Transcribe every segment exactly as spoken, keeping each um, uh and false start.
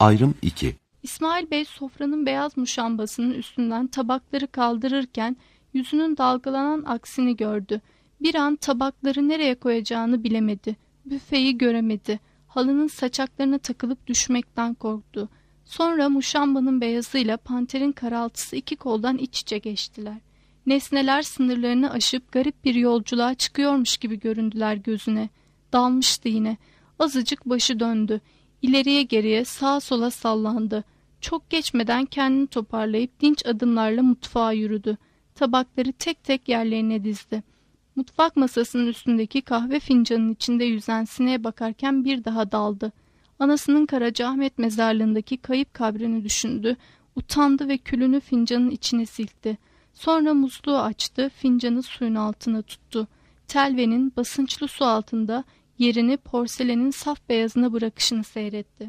Ayrım iki. İsmail Bey sofranın beyaz muşambasının üstünden tabakları kaldırırken yüzünün dalgalanan aksini gördü. Bir an tabakları nereye koyacağını bilemedi. Büfeyi göremedi. Halının saçaklarına takılıp düşmekten korktu. Sonra muşambanın beyazıyla panterin karaltısı iki koldan iç içe geçtiler. Nesneler sınırlarını aşıp garip bir yolculuğa çıkıyormuş gibi göründüler gözüne. Dalmıştı yine. Azıcık başı döndü. İleriye geriye sağa sola sallandı. Çok geçmeden kendini toparlayıp dinç adımlarla mutfağa yürüdü. Tabakları tek tek yerlerine dizdi. Mutfak masasının üstündeki kahve fincanının içinde yüzen sineğe bakarken bir daha daldı. Anasının Karacaahmet mezarlığındaki kayıp kabrini düşündü. Utandı ve külünü fincanın içine silkti. Sonra musluğu açtı, fincanı suyun altına tuttu. Telvenin basınçlı su altında yerini porselenin saf beyazına bırakışını seyretti.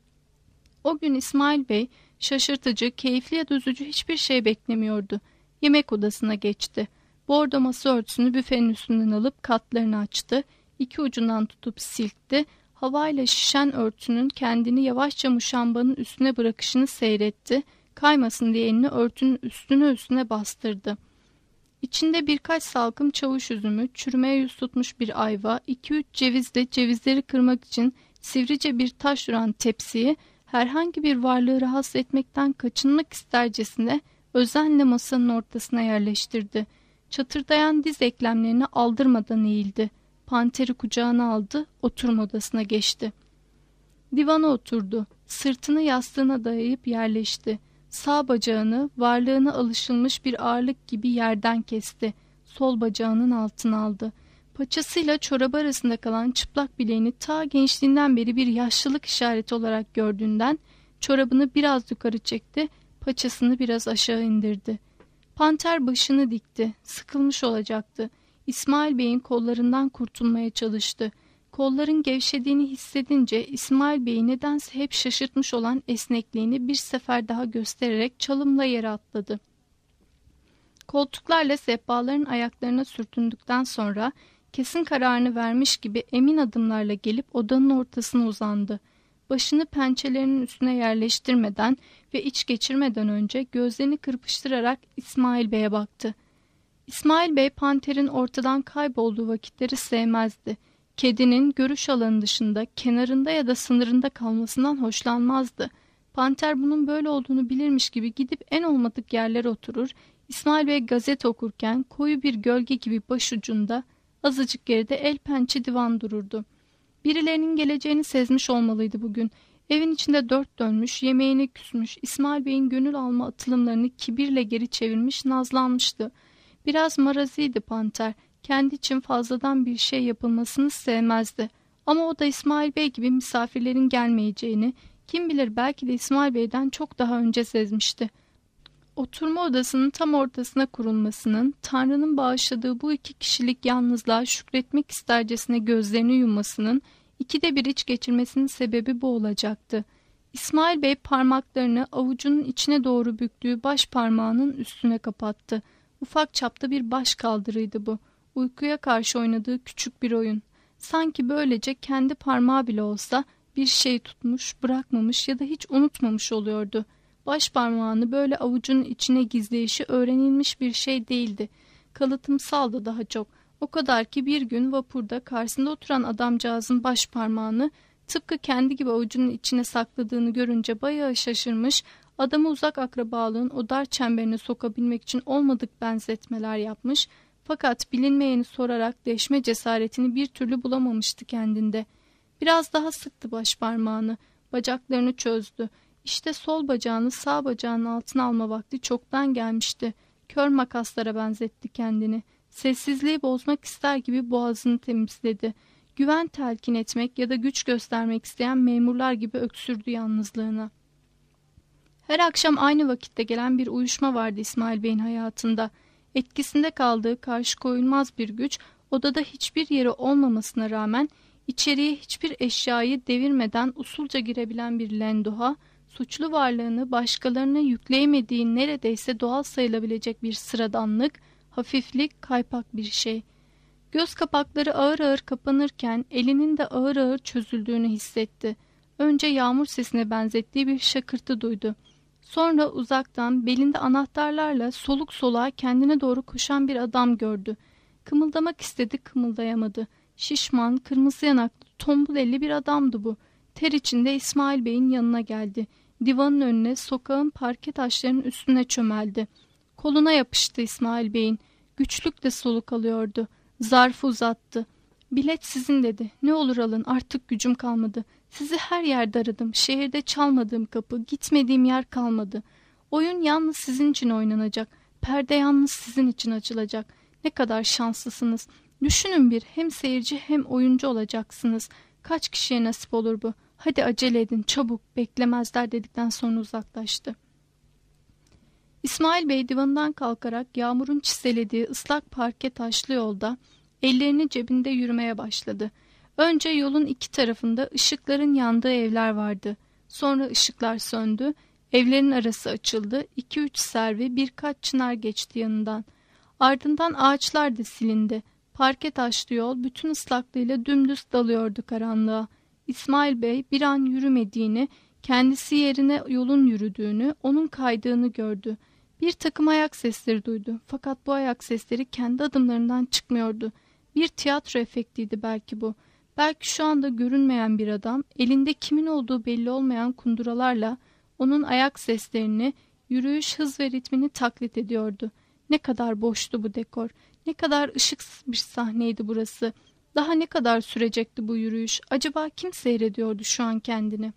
O gün İsmail Bey şaşırtıcı, keyifli ya da üzücü hiçbir şey beklemiyordu. Yemek odasına geçti. Bordo masa örtüsünü büfenin üstünden alıp katlarını açtı. İki ucundan tutup silkti. Havayla şişen örtünün kendini yavaşça muşambanın üstüne bırakışını seyretti. Kaymasın diye elini örtünün üstüne üstüne bastırdı. İçinde birkaç salkım çavuş üzümü, çürümeye yüz tutmuş bir ayva, iki üç cevizle cevizleri kırmak için sivrice bir taş duran tepsiyi herhangi bir varlığı rahatsız etmekten kaçınmak istercesine özenle masanın ortasına yerleştirdi. Çatırdayan diz eklemlerini aldırmadan eğildi. Panteri kucağına aldı, oturma odasına geçti. Divana oturdu. Sırtını yastığına dayayıp yerleşti. Sağ bacağını, varlığına alışılmış bir ağırlık gibi yerden kesti. Sol bacağının altına aldı. Paçasıyla çorabı arasında kalan çıplak bileğini ta gençliğinden beri bir yaşlılık işareti olarak gördüğünden çorabını biraz yukarı çekti, paçasını biraz aşağı indirdi. Panter başını dikti, sıkılmış olacaktı. İsmail Bey'in kollarından kurtulmaya çalıştı. Kolların gevşediğini hissedince İsmail Bey'i nedense hep şaşırtmış olan esnekliğini bir sefer daha göstererek çalımla yere atladı. Koltuklarla sehpaların ayaklarına sürtündükten sonra kesin kararını vermiş gibi emin adımlarla gelip odanın ortasına uzandı. Başını pençelerinin üstüne yerleştirmeden ve iç geçirmeden önce gözlerini kırpıştırarak İsmail Bey'e baktı. İsmail Bey panterin ortadan kaybolduğu vakitleri sevmezdi. Kedinin görüş alanı dışında, kenarında ya da sınırında kalmasından hoşlanmazdı. Panter bunun böyle olduğunu bilirmiş gibi gidip en olmadık yerlere oturur, İsmail Bey gazete okurken koyu bir gölge gibi başucunda, azıcık geride el pençe divan dururdu. Birilerinin geleceğini sezmiş olmalıydı bugün. Evin içinde dört dönmüş, yemeğine küsmüş, İsmail Bey'in gönül alma atılımlarını kibirle geri çevirmiş, nazlanmıştı. Biraz maraziydi panter. Kendi için fazladan bir şey yapılmasını sevmezdi. Ama o da İsmail Bey gibi misafirlerin gelmeyeceğini, kim bilir belki de İsmail Bey'den çok daha önce sezmişti. Oturma odasının tam ortasına kurulmasının, Tanrı'nın bağışladığı bu iki kişilik yalnızlığa şükretmek istercesine gözlerini yummasının, ikide bir iç geçirmesinin sebebi bu olacaktı. İsmail Bey parmaklarını avucunun içine doğru büktüğü baş parmağının üstüne kapattı. Ufak çapta bir baş kaldırıydı bu. Uykuya karşı oynadığı küçük bir oyun. Sanki böylece kendi parmağı bile olsa bir şey tutmuş, bırakmamış ya da hiç unutmamış oluyordu. Baş parmağını böyle avucunun içine gizleyişi öğrenilmiş bir şey değildi. Kalıtımsaldı daha çok. O kadar ki bir gün vapurda karşısında oturan adamcağızın baş parmağını tıpkı kendi gibi avucunun içine sakladığını görünce bayağı şaşırmış, adamı uzak akrabalığın o dar çemberine sokabilmek için olmadık benzetmeler yapmış, fakat bilinmeyeni sorarak deşme cesaretini bir türlü bulamamıştı kendinde. Biraz daha sıktı baş parmağını, bacaklarını çözdü. İşte sol bacağını sağ bacağının altına alma vakti çoktan gelmişti. Kör makaslara benzetti kendini. Sessizliği bozmak ister gibi boğazını temizledi. Güven telkin etmek ya da güç göstermek isteyen memurlar gibi öksürdü yalnızlığına. Her akşam aynı vakitte gelen bir uyuşma vardı İsmail Bey'in hayatında. Etkisinde kaldığı karşı koyulmaz bir güç, odada hiçbir yeri olmamasına rağmen içeriye hiçbir eşyayı devirmeden usulca girebilen bir lenduha, suçlu varlığını başkalarına yükleyemediği neredeyse doğal sayılabilecek bir sıradanlık, hafiflik, kaypak bir şey. Göz kapakları ağır ağır kapanırken elinin de ağır ağır çözüldüğünü hissetti. Önce yağmur sesine benzettiği bir şakırtı duydu. Sonra uzaktan belinde anahtarlarla soluk soluğa kendine doğru koşan bir adam gördü. Kımıldamak istedi, kımıldayamadı. Şişman, kırmızı yanaklı, tombul elli bir adamdı bu. Ter içinde İsmail Bey'in yanına geldi. Divanın önüne, sokağın parke taşlarının üstüne çömeldi. Koluna yapıştı İsmail Bey'in. Güçlükle soluk alıyordu. Zarfı uzattı. "Bilet sizin," dedi. "Ne olur alın, artık gücüm kalmadı. Sizi her yerde aradım. Şehirde çalmadığım kapı, gitmediğim yer kalmadı. Oyun yalnız sizin için oynanacak. Perde yalnız sizin için açılacak. Ne kadar şanslısınız. Düşünün bir, hem seyirci hem oyuncu olacaksınız. Kaç kişiye nasip olur bu? Hadi acele edin, çabuk, beklemezler," dedikten sonra uzaklaştı. İsmail Bey divanından kalkarak yağmurun çiselediği ıslak parke taşlı yolda ellerini cebinde yürümeye başladı. Önce yolun iki tarafında ışıkların yandığı evler vardı. Sonra ışıklar söndü, evlerin arası açıldı, iki üç servi birkaç çınar geçti yanından. Ardından ağaçlar da silindi. Parke taşlı yol bütün ıslaklığıyla dümdüz dalıyordu karanlığa. İsmail Bey bir an yürümediğini, kendisi yerine yolun yürüdüğünü, onun kaydığını gördü. Bir takım ayak sesleri duydu. Fakat bu ayak sesleri kendi adımlarından çıkmıyordu. Bir tiyatro efektiydi belki bu. Belki şu anda görünmeyen bir adam, elinde kimin olduğu belli olmayan kunduralarla onun ayak seslerini, yürüyüş hız ve ritmini taklit ediyordu. Ne kadar boştu bu dekor. Ne kadar ışıksız bir sahneydi burası. Daha ne kadar sürecekti bu yürüyüş? Acaba kim seyrediyordu şu an kendini?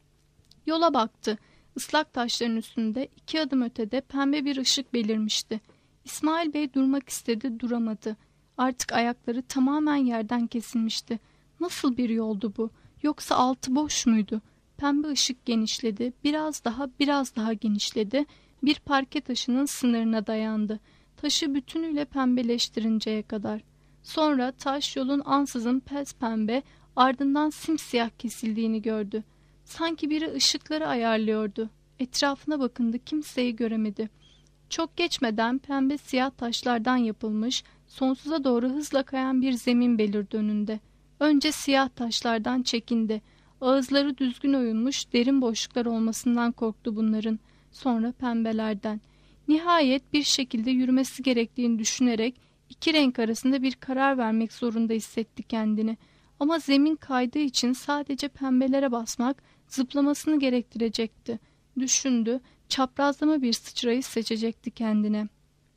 Yola baktı. Islak taşların üstünde iki adım ötede pembe bir ışık belirmişti. İsmail Bey durmak istedi, duramadı. Artık ayakları tamamen yerden kesilmişti. Nasıl bir yoldu bu? Yoksa altı boş muydu? Pembe ışık genişledi, biraz daha biraz daha genişledi. Bir parke taşının sınırına dayandı. Taşı bütünüyle pembeleştirinceye kadar. Sonra taş yolun ansızın pespembe, ardından simsiyah kesildiğini gördü. Sanki biri ışıkları ayarlıyordu. Etrafına bakındı, kimseyi göremedi. Çok geçmeden pembe siyah taşlardan yapılmış, sonsuza doğru hızla kayan bir zemin belirdi önünde. Önce siyah taşlardan çekindi. Ağızları düzgün oyulmuş derin boşluklar olmasından korktu bunların. Sonra pembelerden. Nihayet bir şekilde yürümesi gerektiğini düşünerek iki renk arasında bir karar vermek zorunda hissetti kendini. Ama zemin kaydığı için sadece pembelere basmak zıplamasını gerektirecekti. Düşündü, çaprazlama bir sıçrayı seçecekti kendine.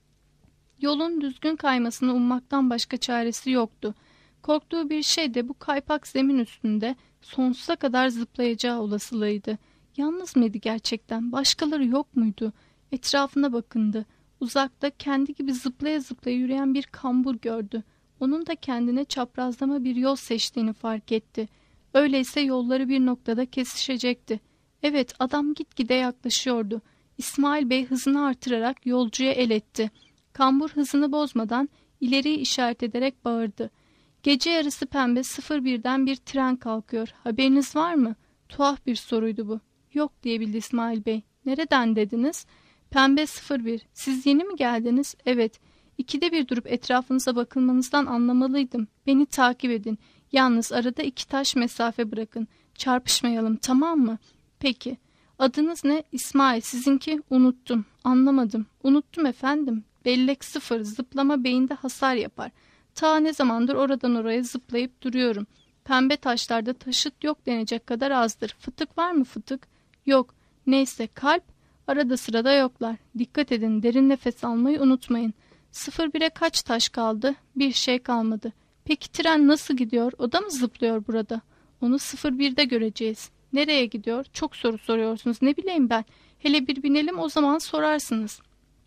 Yolun düzgün kaymasını ummaktan başka çaresi yoktu. Korktuğu bir şey de bu kaypak zemin üstünde sonsuza kadar zıplayacağı olasılığıydı. Yalnız mıydı gerçekten? Başkaları yok muydu? Etrafına bakındı. Uzakta kendi gibi zıplaya zıplaya yürüyen bir kambur gördü. Onun da kendine çaprazlama bir yol seçtiğini fark etti. Öyleyse yolları bir noktada kesişecekti. Evet, adam gitgide yaklaşıyordu. İsmail Bey hızını artırarak yolcuya el etti. Kambur hızını bozmadan ileriyi işaret ederek bağırdı. "Gece yarısı pembe sıfır birden bir tren kalkıyor. Haberiniz var mı?" Tuhaf bir soruydu bu. "Yok," diyebildi İsmail Bey. "Nereden dediniz?" "Pembe sıfır bir. Siz yeni mi geldiniz?" "Evet." "İkide bir durup etrafınıza bakılmanızdan anlamalıydım. Beni takip edin. Yalnız arada iki taş mesafe bırakın. Çarpışmayalım, tamam mı?" "Peki." "Adınız ne?" "İsmail. Sizinki?" "Unuttum." "Anlamadım." "Unuttum efendim. Bellek sıfır. Zıplama beyinde hasar yapar. Ta ne zamandır oradan oraya zıplayıp duruyorum. Pembe taşlarda taşıt yok denecek kadar azdır. Fıtık var mı fıtık?" "Yok." "Neyse, kalp?" "Arada sırada yoklar. Dikkat edin, derin nefes almayı unutmayın." Sıfır bire kaç taş kaldı?" "Bir şey kalmadı." "Peki tren nasıl gidiyor? O da mı zıplıyor burada?" "Onu sıfır birde göreceğiz." "Nereye gidiyor?" "Çok soru soruyorsunuz. Ne bileyim ben. Hele bir binelim, o zaman sorarsınız."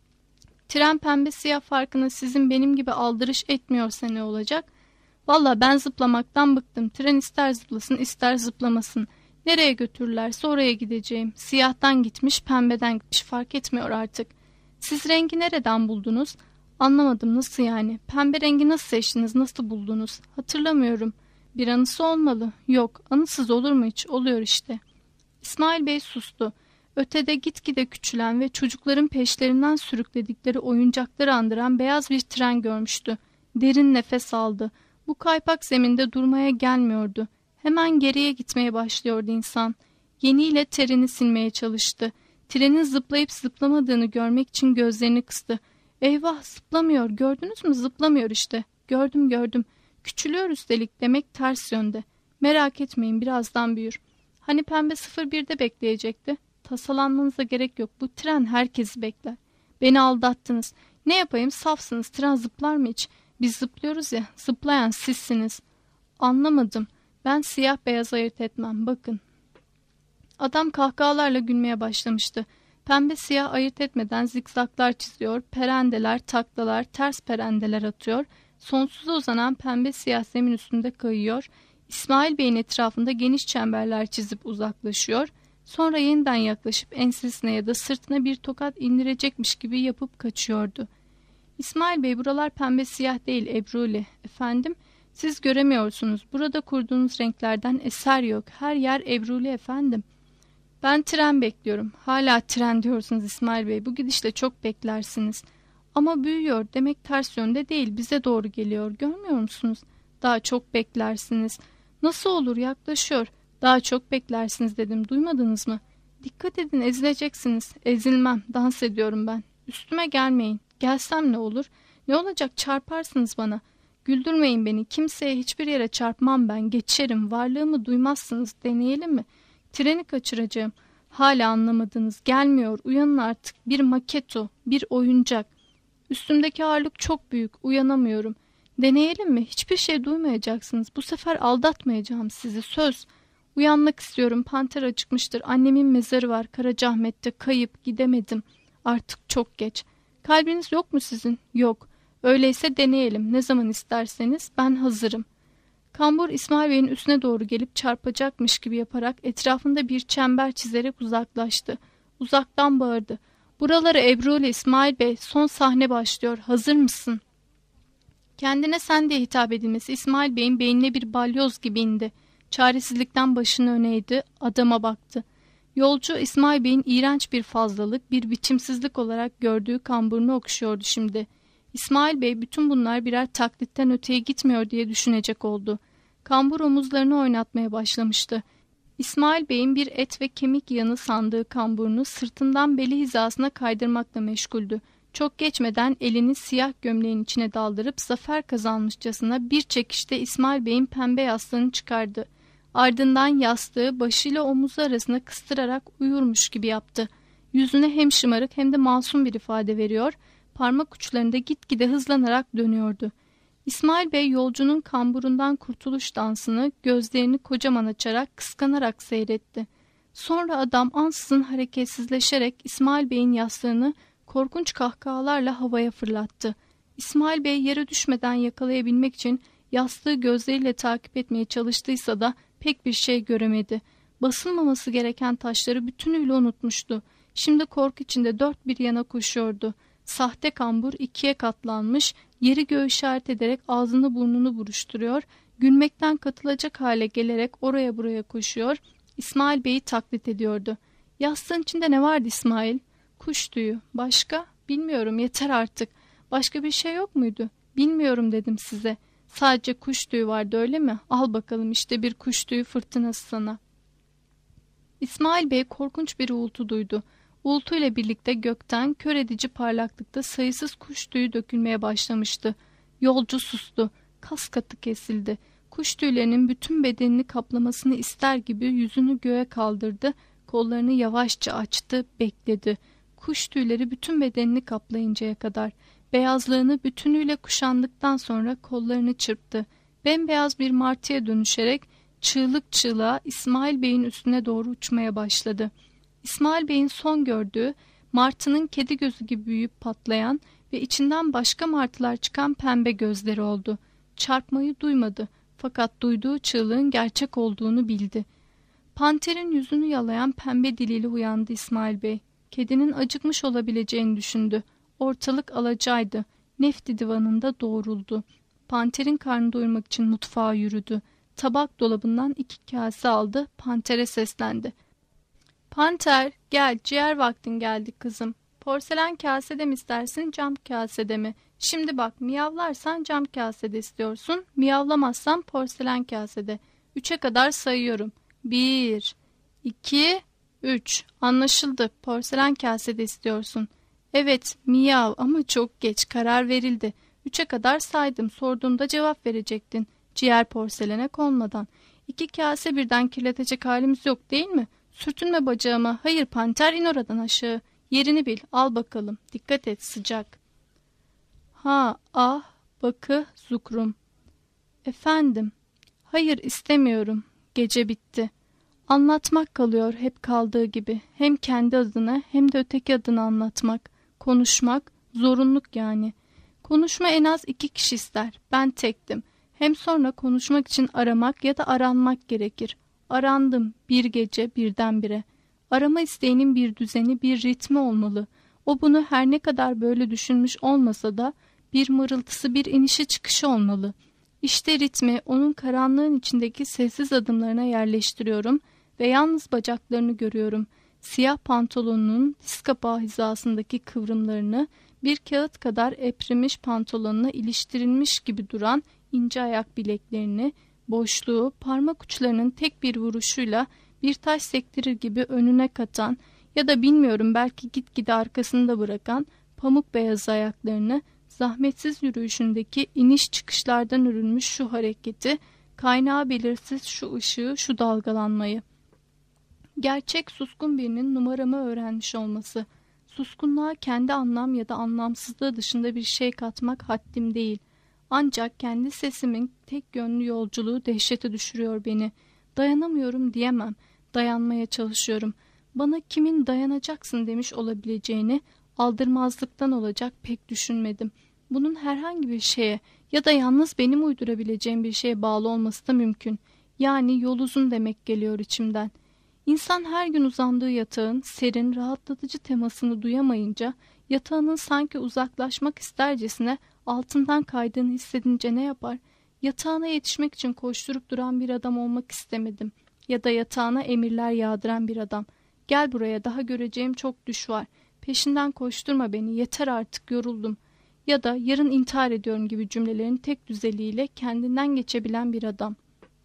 "Tren pembe siyah farkına sizin benim gibi aldırış etmiyorsa ne olacak?" "Valla ben zıplamaktan bıktım. Tren ister zıplasın ister zıplamasın. Nereye götürürlerse oraya gideceğim. Siyahtan gitmiş, pembeden gitmiş, fark etmiyor artık." "Siz rengi nereden buldunuz?" "Anlamadım, nasıl yani? Pembe rengi nasıl seçtiniz, nasıl buldunuz?" "Hatırlamıyorum." "Bir anısı olmalı." "Yok, anısız olur mu hiç? Oluyor işte." İsmail Bey sustu. Ötede gitgide küçülen ve çocukların peşlerinden sürükledikleri oyuncakları andıran beyaz bir tren görmüştü. Derin nefes aldı. Bu kaypak zeminde durmaya gelmiyordu. Hemen geriye gitmeye başlıyordu insan. Yeniyle terini silmeye çalıştı. Trenin zıplayıp zıplamadığını görmek için gözlerini kıstı. Eyvah, zıplamıyor, gördünüz mü, zıplamıyor işte. Gördüm gördüm. Küçülüyor üstelik, demek ters yönde. Merak etmeyin, birazdan büyür. Hani pembe sıfır birde bekleyecekti. Tasalanmanıza gerek yok, bu tren herkesi bekler. Beni aldattınız. Ne yapayım, safsınız, tren zıplar mı hiç? Biz zıplıyoruz ya, zıplayan sizsiniz. Anlamadım. Ben siyah beyaz ayırt etmem, bakın. Adam kahkahalarla gülmeye başlamıştı. Pembe siyah ayırt etmeden zikzaklar çiziyor, perendeler, taklalar, ters perendeler atıyor, sonsuza uzanan pembe siyah zemin üstünde kayıyor, İsmail Bey'in etrafında geniş çemberler çizip uzaklaşıyor, sonra yeniden yaklaşıp ensesine ya da sırtına bir tokat indirecekmiş gibi yapıp kaçıyordu. İsmail Bey, buralar pembe siyah değil Ebruli. Efendim, siz göremiyorsunuz, burada kurduğunuz renklerden eser yok, her yer Ebruli efendim. Ben tren bekliyorum. Hala tren diyorsunuz İsmail Bey. Bu gidişle çok beklersiniz. Ama büyüyor. Demek ters yönde değil. Bize doğru geliyor. Görmüyor musunuz? Daha çok beklersiniz. Nasıl olur? Yaklaşıyor. Daha çok beklersiniz dedim. Duymadınız mı? Dikkat edin, ezileceksiniz. Ezilmem. Dans ediyorum ben. Üstüme gelmeyin. Gelsem ne olur? Ne olacak? Çarparsınız bana. Güldürmeyin beni. Kimseye, hiçbir yere çarpmam ben. Geçerim. Varlığımı duymazsınız. Deneyelim mi? Treni kaçıracağım. Hala anlamadınız. Gelmiyor. Uyanın artık. Bir maket o. Bir oyuncak. Üstümdeki ağırlık çok büyük. Uyanamıyorum. Deneyelim mi? Hiçbir şey duymayacaksınız. Bu sefer aldatmayacağım sizi. Söz. Uyanmak istiyorum. Panter acıkmıştır. Annemin mezarı var Karacaahmet'te. Kayıp. Gidemedim. Artık çok geç. Kalbiniz yok mu sizin? Yok. Öyleyse deneyelim. Ne zaman isterseniz. Ben hazırım. Kambur İsmail Bey'in üstüne doğru gelip çarpacakmış gibi yaparak etrafında bir çember çizerek uzaklaştı. Uzaktan bağırdı. Buraları Ebruli İsmail Bey, son sahne başlıyor. Hazır mısın? Kendine sen diye hitap edilmesi İsmail Bey'in beynine bir balyoz gibi indi. Çaresizlikten başını öne eğdi, adama baktı. Yolcu İsmail Bey'in iğrenç bir fazlalık, bir biçimsizlik olarak gördüğü kamburunu okşuyordu şimdi. İsmail Bey bütün bunlar birer taklitten öteye gitmiyor diye düşünecek oldu. Kambur omuzlarını oynatmaya başlamıştı. İsmail Bey'in bir et ve kemik yanı sandığı kamburunu sırtından beli hizasına kaydırmakla meşguldü. Çok geçmeden elini siyah gömleğin içine daldırıp zafer kazanmışçasına bir çekişte İsmail Bey'in pembe yastığını çıkardı. Ardından yastığı başıyla omuzu arasına kıstırarak uyurmuş gibi yaptı. Yüzüne hem şımarık hem de masum bir ifade veriyor, parmak uçlarında gitgide hızlanarak dönüyordu. İsmail Bey yolcunun kamburundan kurtuluş dansını gözlerini kocaman açarak kıskanarak seyretti. Sonra adam ansızın hareketsizleşerek İsmail Bey'in yastığını korkunç kahkahalarla havaya fırlattı. İsmail Bey yere düşmeden yakalayabilmek için yastığı gözleriyle takip etmeye çalıştıysa da pek bir şey göremedi. Basılmaması gereken taşları bütünüyle unutmuştu. Şimdi korku içinde dört bir yana koşuyordu. Sahte kambur ikiye katlanmış, yeri göğü işaret ederek ağzını burnunu buruşturuyor, gülmekten katılacak hale gelerek oraya buraya koşuyor, İsmail Bey'i taklit ediyordu. Yastığın içinde ne vardı İsmail? Kuş tüyü. Başka? Bilmiyorum, yeter artık. Başka bir şey yok muydu? Bilmiyorum dedim size. Sadece kuş tüyü vardı, öyle mi? Al bakalım işte bir kuş tüyü fırtınası sana. İsmail Bey korkunç bir uğultu duydu. Uğultuyla birlikte gökten kör edici parlaklıkta sayısız kuş tüyü dökülmeye başlamıştı. Yolcu sustu. Kas katı kesildi. Kuş tüylerinin bütün bedenini kaplamasını ister gibi yüzünü göğe kaldırdı. Kollarını yavaşça açtı, bekledi. Kuş tüyleri bütün bedenini kaplayıncaya kadar. Beyazlığını bütünüyle kuşandıktan sonra kollarını çırptı. Bembeyaz bir martıya dönüşerek çığlık çığlığa İsmail Bey'in üstüne doğru uçmaya başladı. İsmail Bey'in son gördüğü martının kedi gözü gibi büyüyüp patlayan ve içinden başka martılar çıkan pembe gözleri oldu. Çarpmayı duymadı fakat duyduğu çığlığın gerçek olduğunu bildi. Panterin yüzünü yalayan pembe diliyle uyandı İsmail Bey. Kedinin acıkmış olabileceğini düşündü. Ortalık alacaydı. Nefti divanında doğruldu. Panterin karnını doyurmak için mutfağa yürüdü. Tabak dolabından iki kase aldı. Pantere seslendi. Panter, gel, ciğer vaktin geldi kızım. Porselen kasede mi istersin, cam kasede mi? Şimdi bak, miyavlarsan cam kasede istiyorsun, miyavlamazsan porselen kasede. Üçe kadar sayıyorum. Bir, iki, üç. Anlaşıldı. Porselen kasede istiyorsun. Evet, miyav, ama çok geç. Karar verildi. Üçe kadar saydım. Sorduğumda cevap verecektin. Ciğer porselene konmadan. İki kase birden kirletecek halimiz yok değil mi? Sürtünme bacağıma. Hayır panter, in oradan aşağı. Yerini bil. Al bakalım. Dikkat et, sıcak. Ha, ah, bakı, zukrum. Efendim. Hayır, istemiyorum. Gece bitti. Anlatmak kalıyor hep kaldığı gibi. Hem kendi adına hem de öteki adına anlatmak. Konuşmak, zorunluluk yani. Konuşma en az iki kişi ister. Ben tektim. Hem sonra konuşmak için aramak ya da aranmak gerekir. Arandım bir gece birdenbire. Arama isteğinin bir düzeni, bir ritmi olmalı. O bunu her ne kadar böyle düşünmüş olmasa da bir mırıltısı, bir inişi çıkışı olmalı. İşte ritmi onun karanlığın içindeki sessiz adımlarına yerleştiriyorum ve yalnız bacaklarını görüyorum. Siyah pantolonunun diz kapağı hizasındaki kıvrımlarını, bir kağıt kadar eprimiş pantolonuna iliştirilmiş gibi duran ince ayak bileklerini, boşluğu parmak uçlarının tek bir vuruşuyla bir taş sektirir gibi önüne katan ya da bilmiyorum belki gitgide arkasında bırakan pamuk beyaz ayaklarını, zahmetsiz yürüyüşündeki iniş çıkışlardan örülmüş şu hareketi, kaynağı belirsiz şu ışığı, şu dalgalanmayı. Gerçek suskun birinin numaramı öğrenmiş olması. Suskunluğa kendi anlam ya da anlamsızlığı dışında bir şey katmak haddim değil. Ancak kendi sesimin tek yönlü yolculuğu dehşete düşürüyor beni. Dayanamıyorum diyemem. Dayanmaya çalışıyorum. Bana kimin dayanacaksın demiş olabileceğini, aldırmazlıktan olacak pek düşünmedim. Bunun herhangi bir şeye ya da yalnız benim uydurabileceğim bir şeye bağlı olması da mümkün. Yani yol uzun demek geliyor içimden. İnsan her gün uzandığı yatağın serin, rahatlatıcı temasını duyamayınca, yatağının sanki uzaklaşmak istercesine altından kaydığını hissedince ne yapar? Yatağına yetişmek için koşturup duran bir adam olmak istemedim. Ya da yatağına emirler yağdıran bir adam. Gel buraya, daha göreceğim çok düş var. Peşinden koşturma beni, yeter artık, yoruldum. Ya da yarın intihar ediyorum gibi cümlelerin tek düzeliğiyle kendinden geçebilen bir adam.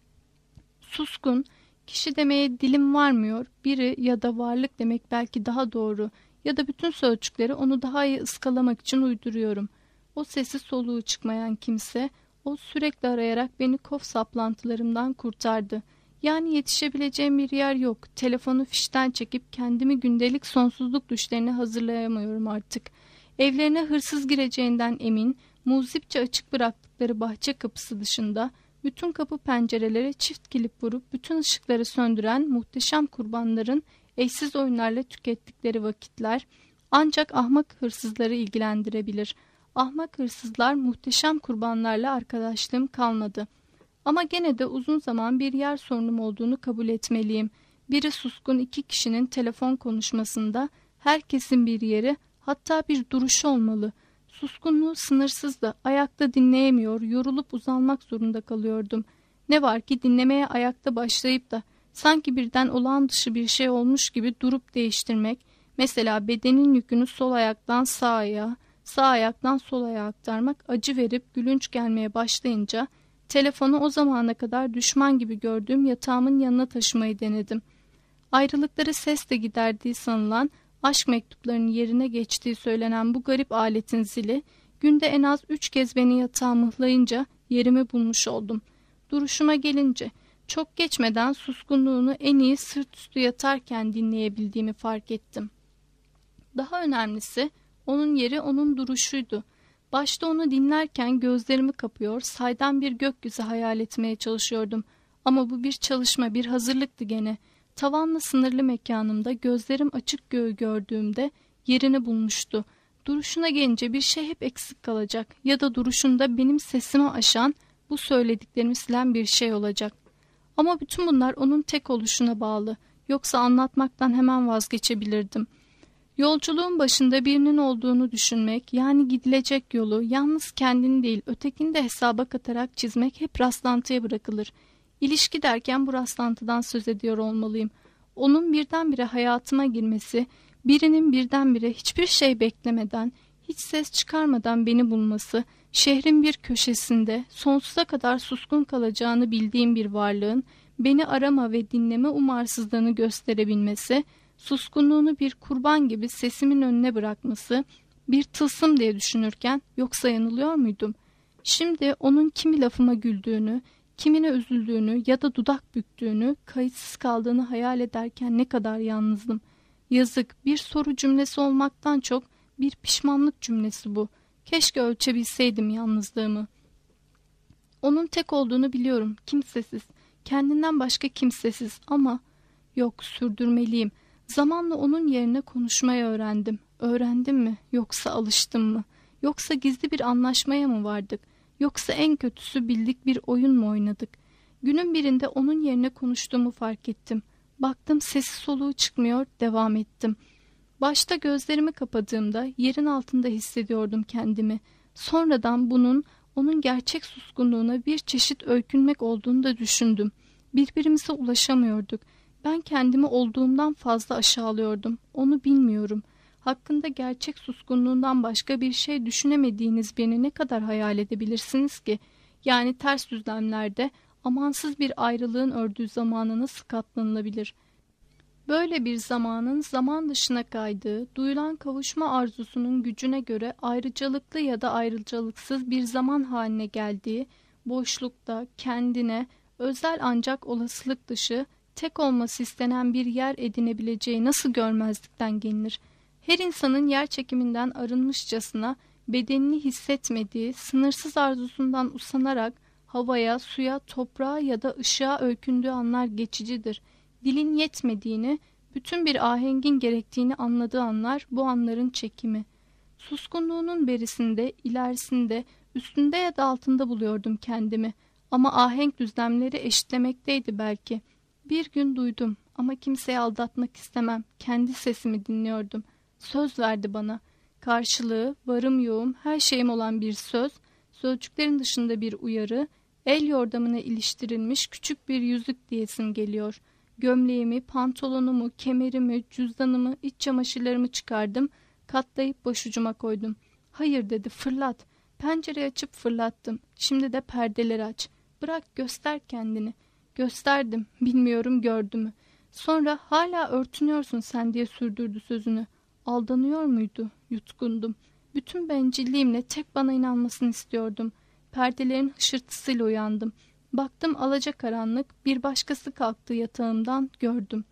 Suskun, kişi demeye dilim varmıyor, biri ya da varlık demek belki daha doğru, ya da bütün sözcükleri onu daha iyi ıskalamak için uyduruyorum. O sesi soluğu çıkmayan kimse, o sürekli arayarak beni kof saplantılarımdan kurtardı. Yani yetişebileceğim bir yer yok. Telefonu fişten çekip kendimi gündelik sonsuzluk düşlerine hazırlayamıyorum artık. Evlerine hırsız gireceğinden emin, muzipçe açık bıraktıkları bahçe kapısı dışında, bütün kapı pencerelere çift kilip vurup bütün ışıkları söndüren muhteşem kurbanların eşsiz oyunlarla tükettikleri vakitler ancak ahmak hırsızları ilgilendirebilir. Ahmak hırsızlar muhteşem kurbanlarla arkadaşlığım kalmadı. Ama gene de uzun zaman bir yer sorunum olduğunu kabul etmeliyim. Biri suskun iki kişinin telefon konuşmasında herkesin bir yeri, hatta bir duruşu olmalı. Suskunluğu sınırsızdı. Ayakta dinleyemiyor, yorulup uzanmak zorunda kalıyordum. Ne var ki dinlemeye ayakta başlayıp da sanki birden olağan dışı bir şey olmuş gibi durup değiştirmek, mesela bedenin yükünü sol ayaktan sağ ayağa, sağ ayaktan sol ayağa aktarmak acı verip gülünç gelmeye başlayınca telefonu o zamana kadar düşman gibi gördüğüm yatağımın yanına taşımayı denedim. Ayrılıkları sesle giderdiği sanılan, aşk mektuplarının yerine geçtiği söylenen bu garip aletin zili, günde en az üç kez beni yatağa mıhlayınca yerimi bulmuş oldum. Duruşuma gelince, çok geçmeden suskunluğunu en iyi sırt üstü yatarken dinleyebildiğimi fark ettim. Daha önemlisi, onun yeri onun duruşuydu. Başta onu dinlerken gözlerimi kapıyor, saydam bir gökyüzü hayal etmeye çalışıyordum. Ama bu bir çalışma, bir hazırlıktı gene. Tavanla sınırlı mekanımda gözlerim açık göğü gördüğümde yerini bulmuştu. Duruşuna gelince bir şey hep eksik kalacak ya da duruşunda benim sesimi aşan, bu söylediklerimi silen bir şey olacak. Ama bütün bunlar onun tek oluşuna bağlı. Yoksa anlatmaktan hemen vazgeçebilirdim. Yolculuğun başında birinin olduğunu düşünmek, yani gidilecek yolu yalnız kendini değil ötekini de hesaba katarak çizmek hep rastlantıya bırakılır. İlişki derken bu rastlantıdan söz ediyor olmalıyım. Onun birdenbire hayatıma girmesi, birinin birdenbire hiçbir şey beklemeden, hiç ses çıkarmadan beni bulması, şehrin bir köşesinde sonsuza kadar suskun kalacağını bildiğim bir varlığın beni arama ve dinleme umarsızlığını gösterebilmesi, suskunluğunu bir kurban gibi sesimin önüne bırakması, bir tılsım diye düşünürken yoksa yanılıyor muydum? Şimdi onun kimi lafıma güldüğünü, kimine üzüldüğünü ya da dudak büktüğünü, kayıtsız kaldığını hayal ederken ne kadar yalnızdım. Yazık, bir soru cümlesi olmaktan çok bir pişmanlık cümlesi bu. Keşke ölçebilseydim yalnızlığımı. Onun tek olduğunu biliyorum, kimsesiz, kendinden başka kimsesiz ama yok, sürdürmeliyim. Zamanla onun yerine konuşmayı öğrendim. Öğrendim mi yoksa alıştım mı? Yoksa gizli bir anlaşmaya mı vardık? Yoksa en kötüsü bildik bir oyun mu oynadık? Günün birinde onun yerine konuştuğumu fark ettim. Baktım sesi soluğu çıkmıyor, devam ettim. Başta gözlerimi kapadığımda yerin altında hissediyordum kendimi. Sonradan bunun onun gerçek suskunluğuna bir çeşit öykünmek olduğunu da düşündüm. Birbirimize ulaşamıyorduk. Ben kendimi olduğumdan fazla aşağılıyordum. Onu bilmiyorum. Hakkında gerçek suskunluğundan başka bir şey düşünemediğiniz birini ne kadar hayal edebilirsiniz ki? Yani ters düzlemlerde amansız bir ayrılığın ördüğü zamana nasıl katlanılabilir? Böyle bir zamanın zaman dışına kaydığı, duyulan kavuşma arzusunun gücüne göre ayrıcalıklı ya da ayrıcalıksız bir zaman haline geldiği, boşlukta kendine özel ancak olasılık dışı, tek olması istenen bir yer edinebileceği nasıl görmezlikten gelinir? Her insanın yer çekiminden arınmışçasına bedenini hissetmediği, sınırsız arzusundan usanarak havaya, suya, toprağa ya da ışığa öykündüğü anlar geçicidir. Dilin yetmediğini, bütün bir ahengin gerektiğini anladığı anlar bu anların çekimi. Suskunluğunun berisinde, ilerisinde, üstünde ya da altında buluyordum kendimi. Ama ahenk düzlemleri eşitlemekteydi belki. Bir gün duydum ama kimseyi aldatmak istemem. Kendi sesimi dinliyordum. Söz verdi bana. Karşılığı, varım yoğum, her şeyim olan bir söz, sözcüklerin dışında bir uyarı, el yordamına iliştirilmiş küçük bir yüzük diyesim geliyor. Gömleğimi, pantolonumu, kemerimi, cüzdanımı, iç çamaşırlarımı çıkardım, katlayıp başucuma koydum. Hayır dedi, fırlat. Pencereyi açıp fırlattım. Şimdi de perdeleri aç. Bırak, göster kendini. Gösterdim, bilmiyorum gördü mü. Sonra hala örtünüyorsun sen diye sürdürdü sözünü. Aldanıyor muydu? Yutkundum. Bütün bencilliğimle tek bana inanmasını istiyordum. Perdelerin hışırtısıyla uyandım. Baktım alacakaranlık, bir başkası kalktı yatağımdan, gördüm.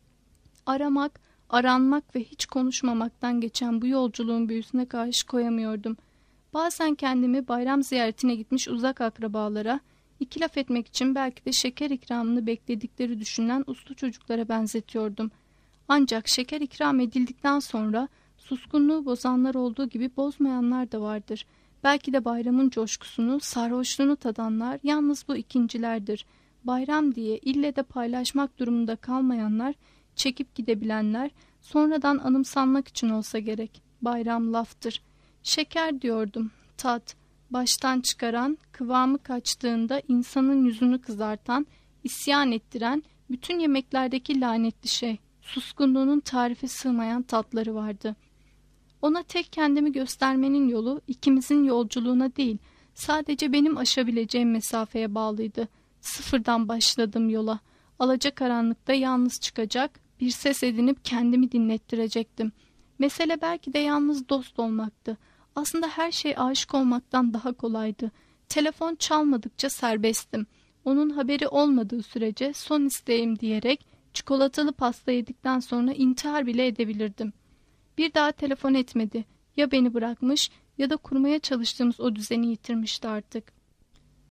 Aramak, aranmak ve hiç konuşmamaktan geçen bu yolculuğun büyüsüne karşı koyamıyordum. Bazen kendimi bayram ziyaretine gitmiş uzak akrabalara, iki laf etmek için belki de şeker ikramını bekledikleri düşünülen uslu çocuklara benzetiyordum. Ancak şeker ikram edildikten sonra suskunluğu bozanlar olduğu gibi bozmayanlar da vardır. Belki de bayramın coşkusunu, sarhoşluğunu tadanlar yalnız bu ikincilerdir. Bayram diye ille de paylaşmak durumunda kalmayanlar, çekip gidebilenler, sonradan anımsanmak için olsa gerek. Bayram laftır. Şeker diyordum, tat, baştan çıkaran, kıvamı kaçtığında insanın yüzünü kızartan, isyan ettiren, bütün yemeklerdeki lanetli şey. Suskunluğunun tarife sığmayan tatları vardı. Ona tek kendimi göstermenin yolu ikimizin yolculuğuna değil, sadece benim aşabileceğim mesafeye bağlıydı. Sıfırdan başladım yola. Alacakaranlıkta yalnız çıkacak, bir ses edinip kendimi dinlettirecektim. Mesele belki de yalnız dost olmaktı. Aslında her şey aşık olmaktan daha kolaydı. Telefon çalmadıkça serbesttim. Onun haberi olmadığı sürece son isteğim diyerek çikolatalı pasta yedikten sonra intihar bile edebilirdim. Bir daha telefon etmedi. Ya beni bırakmış ya da kurmaya çalıştığımız o düzeni yitirmişti artık.